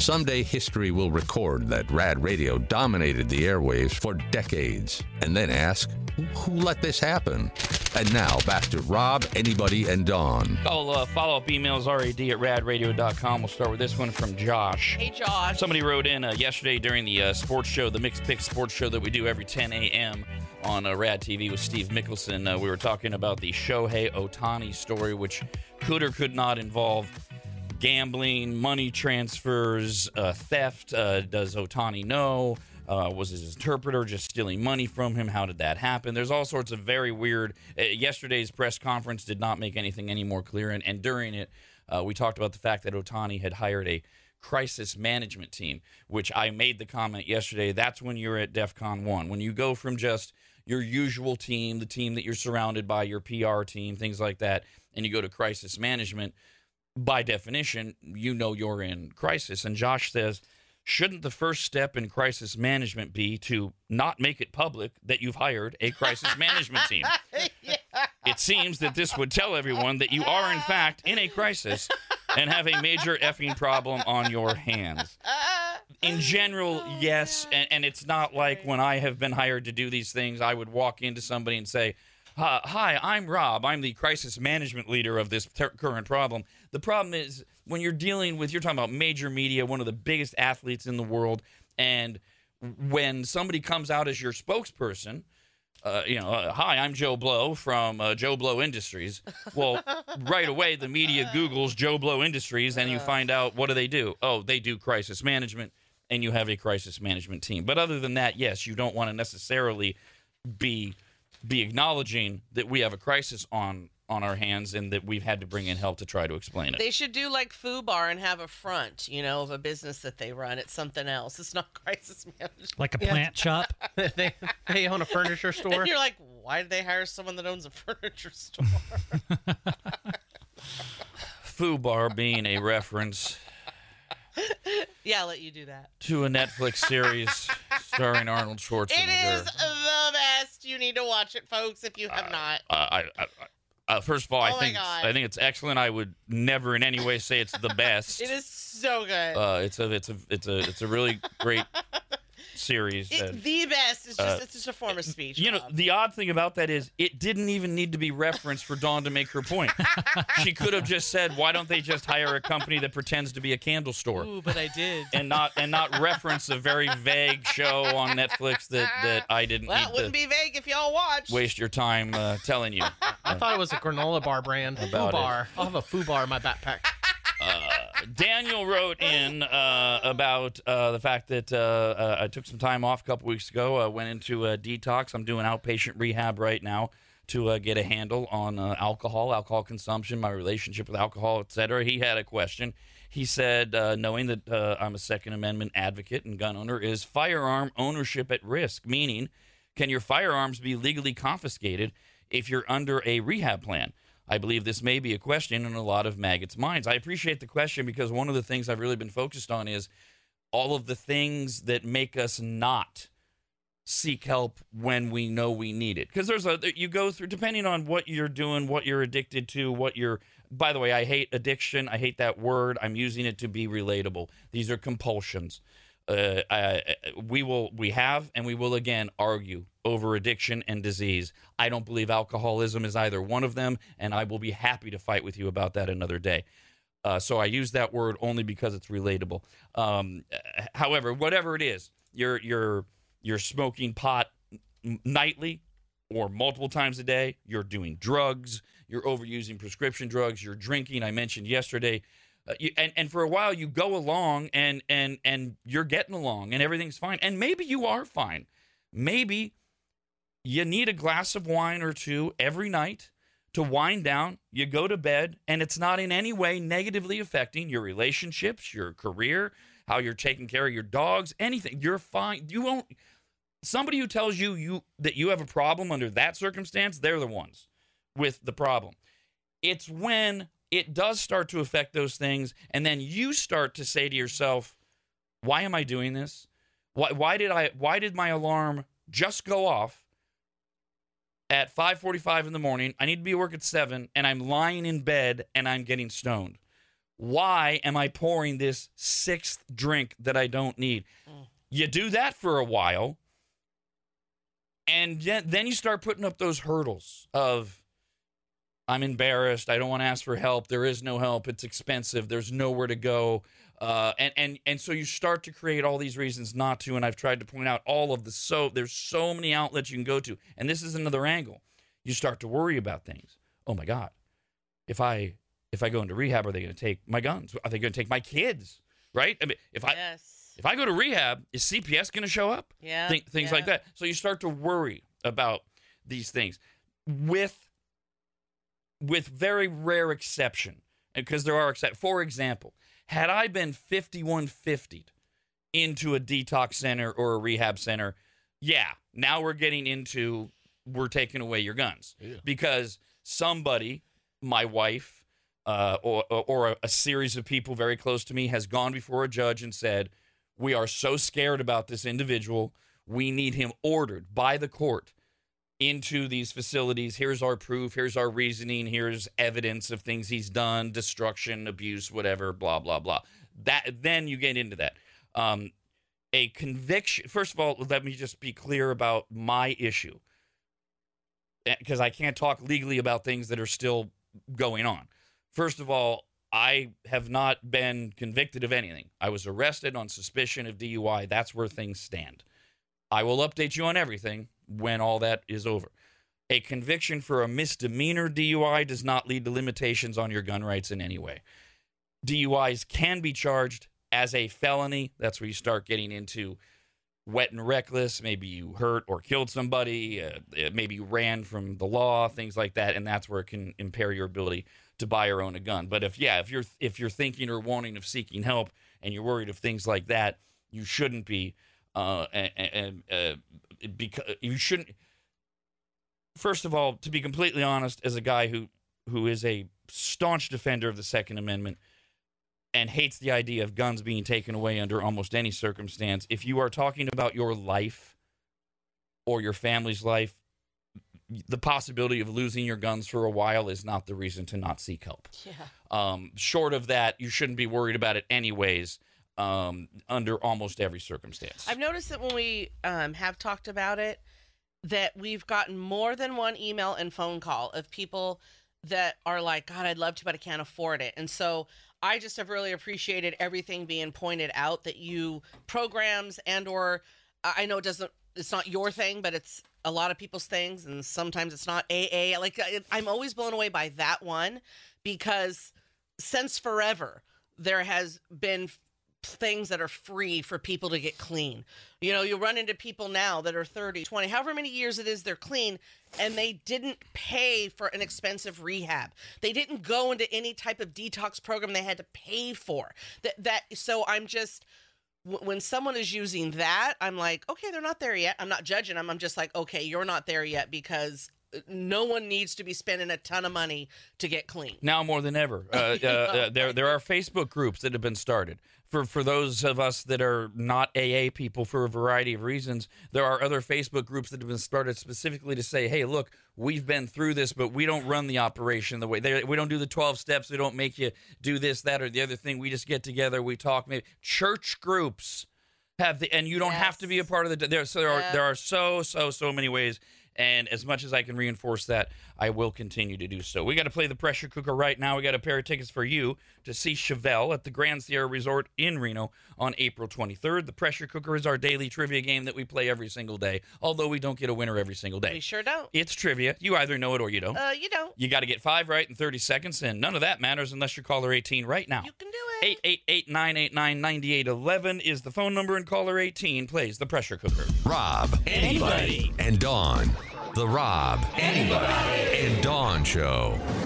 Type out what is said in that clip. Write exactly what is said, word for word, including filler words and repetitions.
Someday history will record that Rad Radio dominated the airwaves for decades, and then ask, who let this happen? And now, back to Rob, Anybody, and Dawn. All uh, follow-up emails, rad at rad radio dot com. We'll start with this one from Josh. Hey, Josh. Somebody wrote in uh, yesterday during the uh, sports show, the Mixed Pick sports show that we do every ten a.m. on uh, Rad T V with Steve Mickelson. Uh, we were talking about the Shohei Ohtani story, which could or could not involve gambling, money transfers, uh, theft. Uh, does Ohtani know? Uh, was his interpreter just stealing money from him? How did that happen? There's all sorts of very weird. Uh, yesterday's press conference did not make anything any more clear. And, and during it, uh, we talked about the fact that Ohtani had hired a crisis management team, which I made the comment yesterday. That's when you're at DEFCON one. When you go from just your usual team, the team that you're surrounded by, your P R team, things like that, and you go to crisis management, by definition, you know you're in crisis. And Josh says, shouldn't the first step in crisis management be to not make it public that you've hired a crisis management team? Yeah. It seems that this would tell everyone that you are, in fact, in a crisis and have a major effing problem on your hands. In general, yes, and, and it's not like when I have been hired to do these things, I would walk into somebody and say, Uh, hi, I'm Rob. I'm the crisis management leader of this ter- current problem. The problem is when you're dealing with, you're talking about major media, one of the biggest athletes in the world, and when somebody comes out as your spokesperson, uh, you know, uh, hi, I'm Joe Blow from uh, Joe Blow Industries. Well, right away, the media Googles Joe Blow Industries, and you find out, what do they do? Oh, they do crisis management, and you have a crisis management team. But other than that, yes, you don't want to necessarily be... be acknowledging that we have a crisis on on our hands and that we've had to bring in help to try to explain it. They should do like FUBAR and have a front, you know, of a business that they run. It's something else. It's not crisis management. Like a plant shop? they they own a furniture store. And you're like, why did they hire someone that owns a furniture store? FUBAR being a reference Yeah, I'll let you do that. to a Netflix series starring Arnold Schwarzenegger. It is the best. You need to watch it, folks, if you have Uh, not. I, I, I, uh, first of all, I Oh my think God. I think it's excellent. I would never in any way say it's the best. It is so good. Uh, it's a it's a it's a it's a really great series. It- that- the best. It's just, uh, it's just a form of speech. You know, Rob. the odd thing about that is it didn't even need to be referenced for Dawn to make her point. She could have just said, why don't they just hire a company that pretends to be a candle store? Ooh, but I did. And not and not reference a very vague show on Netflix that, that I didn't Well, it need wouldn't to be vague if y'all watched. waste your time uh, telling you. I thought it was a granola bar brand. About FUBAR. I'll have a FUBAR in my backpack. Uh, Daniel wrote in uh, about uh, the fact that uh, uh, I took some time off a couple weeks ago. I went into a detox. I'm doing outpatient rehab right now to uh, get a handle on uh, alcohol, alcohol consumption, my relationship with alcohol, et cetera. He had a question. He said, uh, knowing that uh, I'm a Second Amendment advocate and gun owner, is firearm ownership at risk? Meaning, can your firearms be legally confiscated if you're under a rehab plan? I believe this may be a question in a lot of maggots' minds. I appreciate the question because one of the things I've really been focused on is all of the things that make us not seek help when we know we need it. Because there's a, you go through, depending on what you're doing, what you're addicted to, what you're, by the way, I hate addiction. I hate that word. I'm using it to be relatable. These are compulsions. Uh, I, we will, we have, and we will again argue over addiction and disease. I don't believe alcoholism is either one of them, and I will be happy to fight with you about that another day. Uh, so I use that word only because it's relatable. Um, however, whatever it is, you're you're you're smoking pot nightly or multiple times a day. You're doing drugs. You're overusing prescription drugs. You're drinking. I mentioned yesterday. Uh, you, and, and for a while you go along and, and, and you're getting along and everything's fine. And maybe you are fine. Maybe you need a glass of wine or two every night to wind down. You go to bed and it's not in any way negatively affecting your relationships, your career, how you're taking care of your dogs, anything. You're fine. You won't. Somebody who tells you, you that you have a problem under that circumstance, they're the ones with the problem. It's when it does start to affect those things, and then you start to say to yourself, why am I doing this? Why, why did I? Why did my alarm just go off at five forty-five in the morning? I need to be at work at seven, and I'm lying in bed, and I'm getting stoned. Why am I pouring this sixth drink that I don't need? Mm. You do that for a while, and then you start putting up those hurdles of, I'm embarrassed, I don't want to ask for help, there is no help, it's expensive, there's nowhere to go. Uh, and, and, and so you start to create all these reasons not to, and I've tried to point out all of the, so there's so many outlets you can go to. And this is another angle. You start to worry about things. Oh my God, if I if I go into rehab, are they going to take my guns? Are they going to take my kids? Right? I mean, if I yes. if I go to rehab, is C P S going to show up? Yeah, Th- things yeah. like that. So you start to worry about these things, with with very rare exception, because there are exceptions. For example, had I been fifty-one fiftied into a detox center or a rehab center, yeah, now we're getting into we're taking away your guns. Yeah. Because somebody, my wife, uh, or, or a, a series of people very close to me has gone before a judge and said, we are so scared about this individual, we need him ordered by the court into these facilities. Here's our proof. Here's our reasoning. Here's evidence of things he's done, destruction, abuse, whatever, blah, blah, blah. That then you get into that. Um, a conviction. First of all, let me just be clear about my issue, because I can't talk legally about things that are still going on. First of all, I have not been convicted of anything. I was arrested on suspicion of D U I. That's where things stand. I will update you on everything when all that is over. A conviction for a misdemeanor D U I does not lead to limitations on your gun rights in any way. D U Is can be charged as a felony. That's where you start getting into wet and reckless. Maybe you hurt or killed somebody. Uh, maybe you ran from the law, things like that. And that's where it can impair your ability to buy or own a gun. But if, yeah, if you're, if you're thinking or wanting of seeking help and you're worried of things like that, you shouldn't be, uh, and, uh, because you shouldn't, first of all, to be completely honest, as a guy who, who is a staunch defender of the Second Amendment and hates the idea of guns being taken away under almost any circumstance, if you are talking about your life or your family's life, the possibility of losing your guns for a while is not the reason to not seek help. Yeah. Um, short of that, you shouldn't be worried about it anyways, um, under almost every circumstance. I've noticed that when we um, have talked about it, that we've gotten more than one email and phone call of people that are like, God, I'd love to, but I can't afford it. And so I just have really appreciated everything being pointed out, that you programs and or I know it doesn't, it's not your thing, but it's a lot of people's things. And sometimes it's not A A. Like I'm always blown away by that one, because since forever there has been things that are free for people to get clean. You know, you run into people now that are thirty, twenty, however many years it is they're clean, and they didn't pay for an expensive rehab. They didn't go into any type of detox program they had to pay for. That that so I'm just w- when someone is using that, I'm like, okay, they're not there yet. I'm not judging them. I'm just like, okay, you're not there yet, because no one needs to be spending a ton of money to get clean. Now more than ever. Uh, uh, uh, there there are Facebook groups that have been started. For for those of us that are not A A people for a variety of reasons, there are other Facebook groups that have been started specifically to say, hey, look, we've been through this, but we don't run the operation the way they, we don't do the twelve steps. We don't make you do this, that, or the other thing. We just get together. We talk. Maybe church groups have the, and you don't Yes. have to be a part of the. There, so there Yeah. are there are so so so many ways. And as much as I can reinforce that, I will continue to do so. We got to play the pressure cooker right now. We got a pair of tickets for you to see Chevelle at the Grand Sierra Resort in Reno on April twenty-third. The pressure cooker is our daily trivia game that we play every single day, although we don't get a winner every single day. We sure don't. It's trivia. You either know it or you don't. Uh, you don't. You got to get five right in thirty seconds, and none of that matters unless you're caller eighteen right now. You can do it. eight eight eight, nine eight nine, nine eight one one is the phone number, and caller eighteen plays the pressure cooker. Rob, anybody, and Dawn. The Rob, anybody, and Dawn Show.